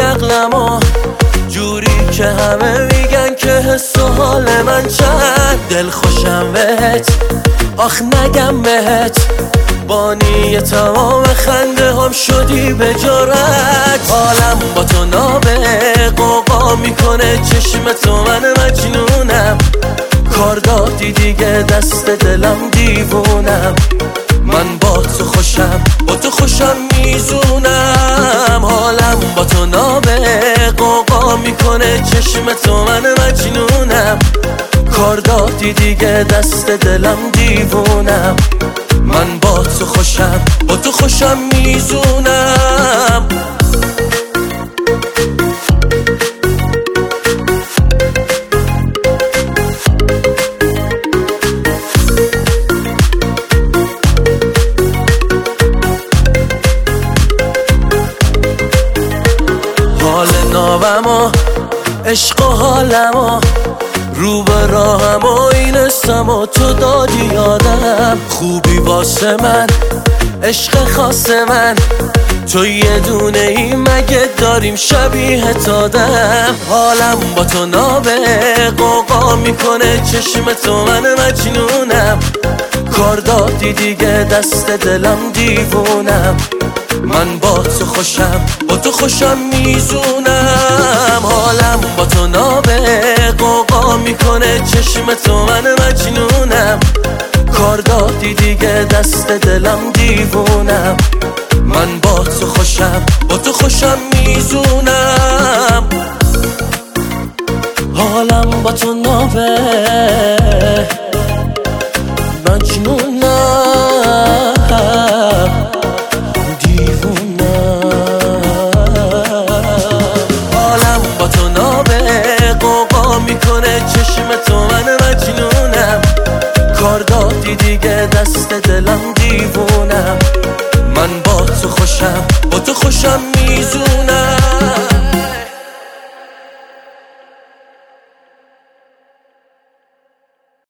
عقلمو جوری که همه میگن که حس و حال من چند دل خوشم بهت، آخ نگم بهت بانی تمام خنده هم شدی به جرأت. حالم با تو نابغه میکنه چشم تو، من مجنونم کار دادی دیگه دست دلم دیوونم. من با تو خوشم، با تو خوشم میزونم. حالم با تو نابغه میکنه چشم تو، من مجنونم کار دادی دیگه دست دلم دیوونم. من با تو خوشم، با تو خوشم میزونم. حال نابم و عشق و حالم و رو به راهم و اینستم و تو دادی یادم. خوبی واسه من، عشق خاص من، تو یه دونه ای مگه داریم شبیه تادم. حالم با تو نابغه میکنه چشم تو، من مجنونم کار دادی دیگه دست دلم دیوونم. من با تو خوشم، با تو خوشم میزونم. حالم با تو نابغه میکنه چشم تو، من مجنونم کار دادی دیگه دست دلم دیوونم. من با تو خوشم، با تو خوشم میزونم. حالم با تو نابغه مجنونم.